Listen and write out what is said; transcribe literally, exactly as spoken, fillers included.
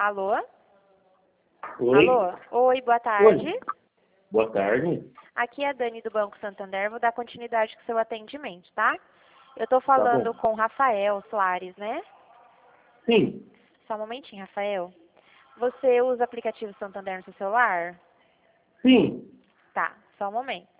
Alô? Oi? Alô? Oi, boa tarde. Oi. Boa tarde. Aqui é a Dani do Banco Santander, vou dar continuidade com o seu atendimento, tá? Eu tô Tá falando bom. com o Rafael Soares, né? Sim, Só um momentinho, Rafael. Você usa o aplicativo Santander no seu celular? sim. Tá, só um momento.